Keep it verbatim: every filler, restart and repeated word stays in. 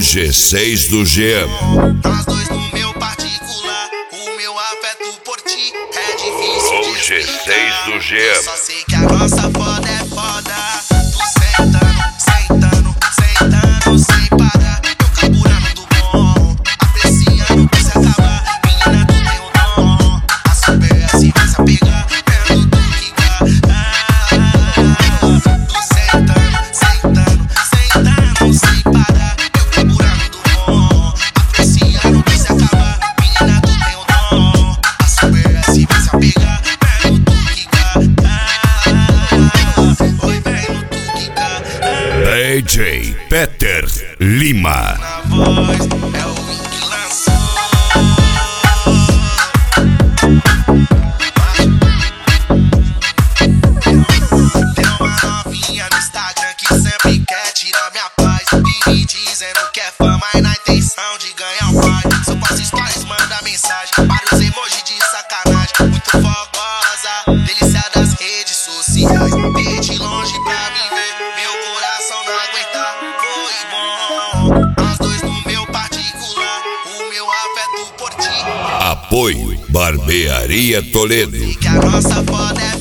G seis do G. Nós dois no meu particular, o meu afeto por ti é difícil O de G seis do G. Eu só sei que a nossa foda é foda. Tu sentando, sentando, sentando sem parar. Eu carburando do bom, apreciando que se acabar. Menina, tu tem o dom, a super assim vai se apegar. Vendo tu quicar. Ah, tu sentando, sentando, sentando sem parar. Eu carburando do bom, apreciando que se acabar. Menina, tu tem o dom, a super assim vai se apegar. Vendo tu quicar. Ah, oi, vem no tu quicar. D J Peter Lima. Na voz é o Win que lançou. Tem uma novinha no Instagram que sempre quer tirar minha paz. Vive dizendo que é fã, mas na intenção de ganhar um pai. Só posto stories, manda mensagem, vários emojis de sacanagem. Muito fogosa, delícia das redes sociais. Veio de longe pra me ver, meu coração não aguentar. Foi bom, nós dois no meu particular, o meu afeto por ti. Apoio Barbearia Toledo. Que a nossa foda é